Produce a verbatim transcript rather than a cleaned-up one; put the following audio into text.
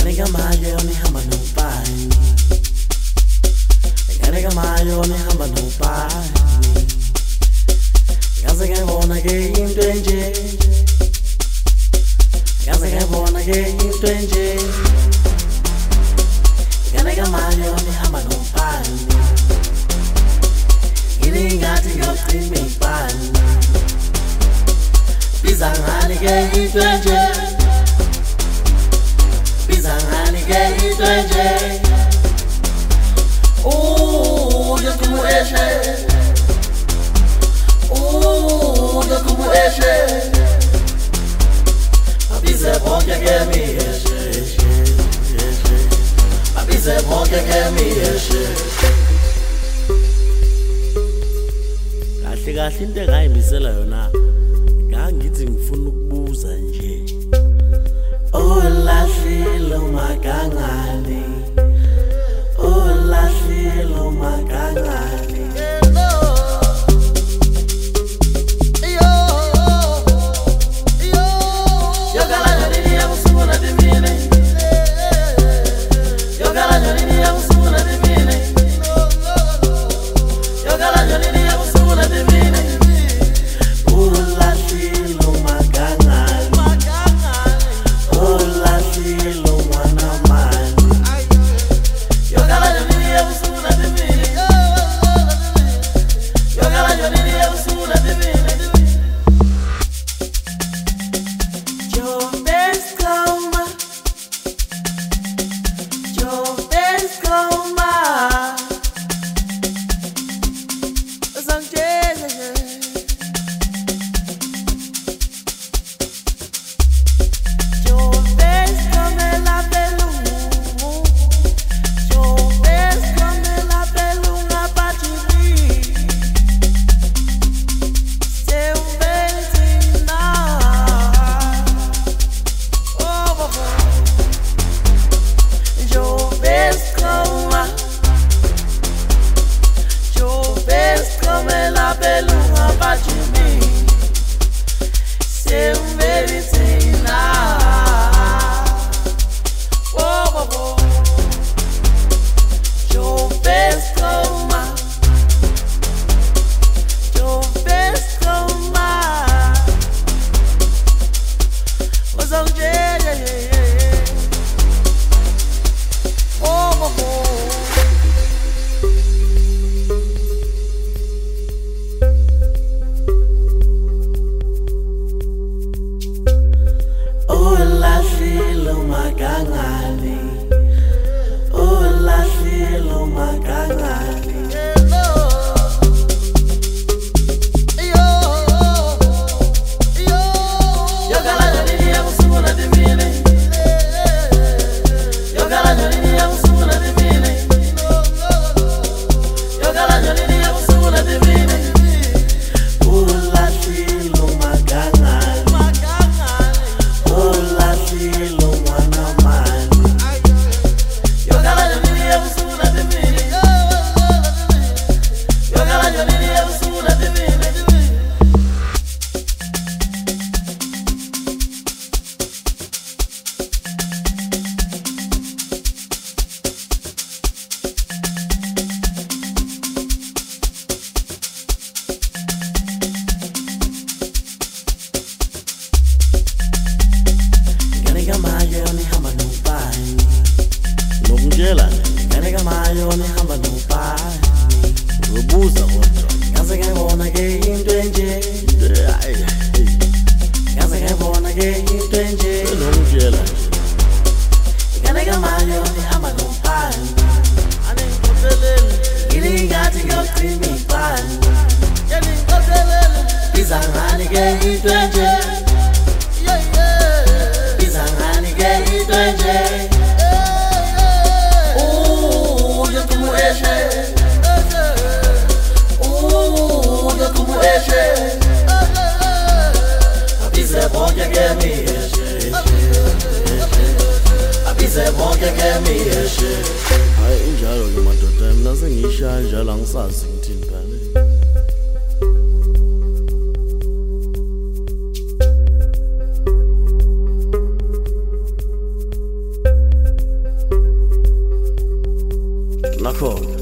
Nigga mayo ni hamba no pai. Nigga mayo ni hamba no pai. Gaza ga bona ge in twenje. Gaza ga bona ge in twenje. Nigga mayo ni hamba no pai. Ini ngati ngoti mi pai. Bizangani ge in twenje. Bizangani ge in twenje. Oh, yo como eshe. Oh, yo como eshe. Abize bonke ge mi eshe. Abize bonke ge mi eshe. Kahle kahle into engayimisela yona ngangithi ngifuna ukubuza nje. Oh lahlilo makangani. Oh lahlilo makangani. Yo yo yo gala nini ya musuna dimine. Yo gala nini ya musuna dimine. Yo gala nini ya musuna dimine. Oh lahlilo makangani. Oh lahlilo manamani. Yo gala nini ya musuna dimine. Yo gala nini ya musuna dimine. Your best coma. Your best coma. Nigga mayo ni hamba no pai. Ubuza kodwa. Ngaze ngibona ke into enje. Ngaze ngibona ke into enje. Ngomtshela nje. Nigga mayo ni hamba no pai. Ane ngikotelele. Ngili ngathi ngiyocima ipani. Ngili ngikotelele. Bizangani ke into enje. Yeah yeah. Bizangani ke into enje. Abize bonke ke mi eshe. Abize bonke ke mi eshe. Hayi injalo ke madoda mina sengishaya njalo angisazi ngithini phela. record.